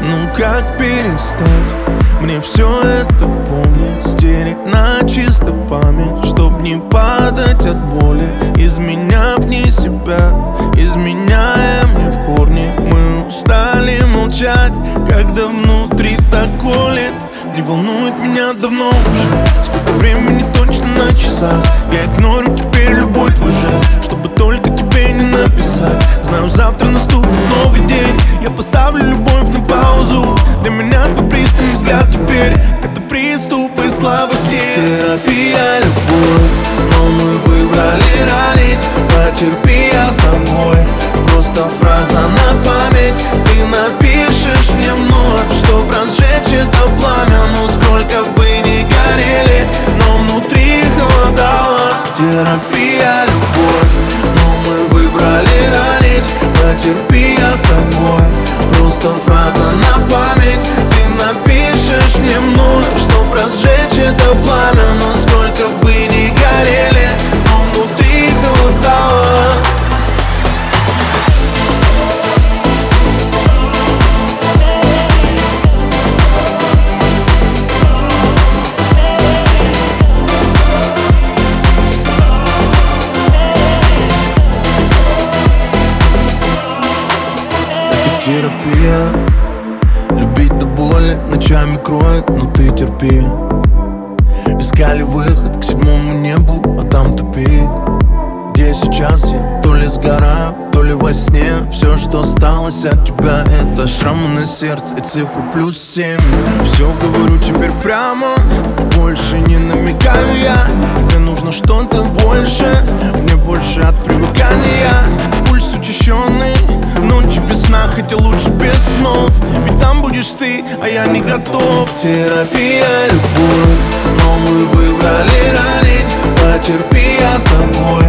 Ну как перестать мне все это помнить, стереть на чисто память, чтоб не падать от боли, изменяв не себя, изменяя мне в корне. Мы устали молчать, когда внутри так колет. Не волнует меня давно уже, сколько времени точно на часах. Я игнорю теперь любой твой жест, чтобы только тебе не написать. Знаю, завтра наступит новый день, я поставлю любовь на паузу. Для меня твой пристальный взгляд теперь это приступы слабости. Терапия, любовь, но мы выбрали ранить. Потерпи, я с тобой, просто фраза на память. Ты напишешь мне вновь, чтоб разжечь это пламя. Ну сколько бы ни горели, но внутри холодало. Терапия, любовь, но мы выбрали ранить. Потерпи, я с тобой, просто фраза на память. Ты напишешь мне вновь, чтоб разжечь это пламя. Но сколько бы ни горели, но внутри холодало. Терапия, любить до боли ночами кроет, но ты терпи. Искали выход к седьмому небу, а там тупик. Где сейчас я? То ли сгораю, то ли во сне. Все, что осталось от тебя, это шрамы на сердце и цифры +7. Все говорю теперь прямо, больше не намекаю я. Тебе нужно что-то больше, мне больше от привыкания. Пульс учащенный, ночи без сна, хотя лучше без снов. Ведь там будешь ты, а я не готов. Терапия, любовь, но мы выбрали ранить. Потерпи, я с тобой,